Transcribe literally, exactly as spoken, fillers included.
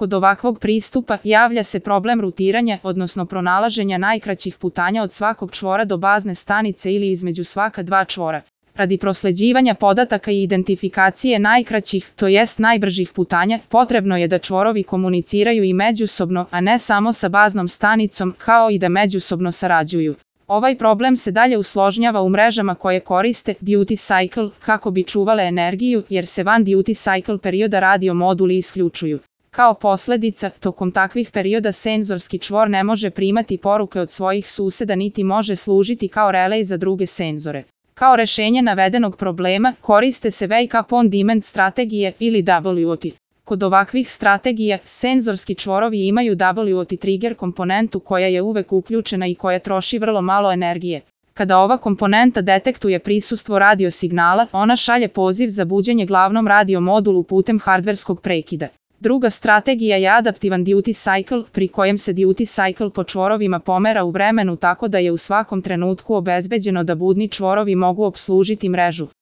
Kod ovakvog pristupa javlja se problem rutiranja, odnosno pronalaženja najkraćih putanja od svakog čvora do bazne stanice ili između svaka dva čvora. Radi prosleđivanja podataka i identifikacije najkraćih, to jest najbržih putanja, potrebno je da čvorovi komuniciraju i međusobno, a ne samo sa baznom stanicom, kao i da međusobno sarađuju. Ovaj problem se dalje usložnjava u mrežama koje koriste duty cycle kako bi čuvale energiju, jer se van duty cycle perioda radio moduli isključuju. Kao posledica, tokom takvih perioda senzorski čvor ne može primati poruke od svojih suseda niti može služiti kao relej za druge senzore. Kao rešenje navedenog problema koriste se Wake Up On Demand strategije ili W O T. Kod ovakvih strategija, senzorski čvorovi imaju W O T trigger komponentu koja je uvek uključena i koja troši vrlo malo energije. Kada ova komponenta detektuje prisustvo radio signala, ona šalje poziv za buđenje glavnom radio modulu putem hardverskog prekida. Druga strategija je adaptivan duty cycle, pri kojem se duty cycle po čvorovima pomera u vremenu tako da je u svakom trenutku obezbeđeno da budni čvorovi mogu opslužiti mrežu.